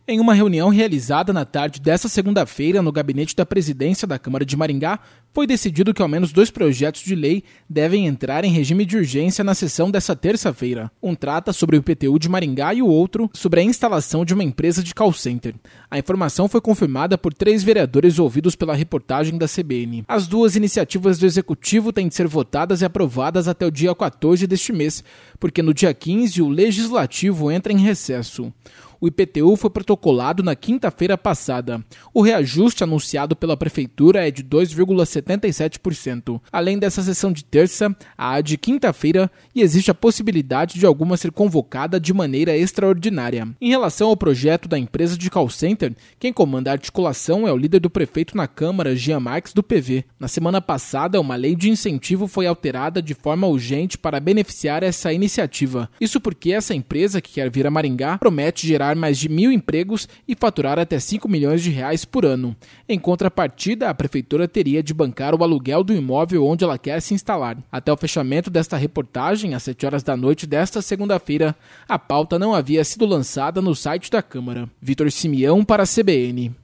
Em uma reunião realizada na tarde desta segunda-feira no gabinete da presidência da Câmara de Maringá, foi decidido que ao menos 2 projetos de lei devem entrar em regime de urgência na sessão desta terça-feira. Um trata sobre o IPTU de Maringá e o outro sobre a instalação de uma empresa de call center. A informação foi confirmada por 3 vereadores ouvidos pela reportagem da CBN. As 2 iniciativas do Executivo têm de ser votadas e aprovadas até o dia 14 deste mês, porque no dia 15 o Legislativo entra em recesso. O IPTU foi protocolado na quinta-feira passada. O reajuste anunciado pela Prefeitura é de 2,77%. Além dessa sessão de terça, há a de quinta-feira e existe a possibilidade de alguma ser convocada de maneira extraordinária. Em relação ao projeto da empresa de call center, quem comanda a articulação é o líder do prefeito na Câmara, Jean Marques, do PV. Na semana passada, uma lei de incentivo foi alterada de forma urgente para beneficiar essa iniciativa. Isso porque essa empresa, que quer vir a Maringá, promete gerar mais de 1.000 empregos e faturar até 5 milhões de reais por ano. Em contrapartida, a prefeitura teria de bancar o aluguel do imóvel onde ela quer se instalar. Até o fechamento desta reportagem, às 7 horas da noite desta segunda-feira, a pauta não havia sido lançada no site da Câmara. Vitor Simeão para a CBN.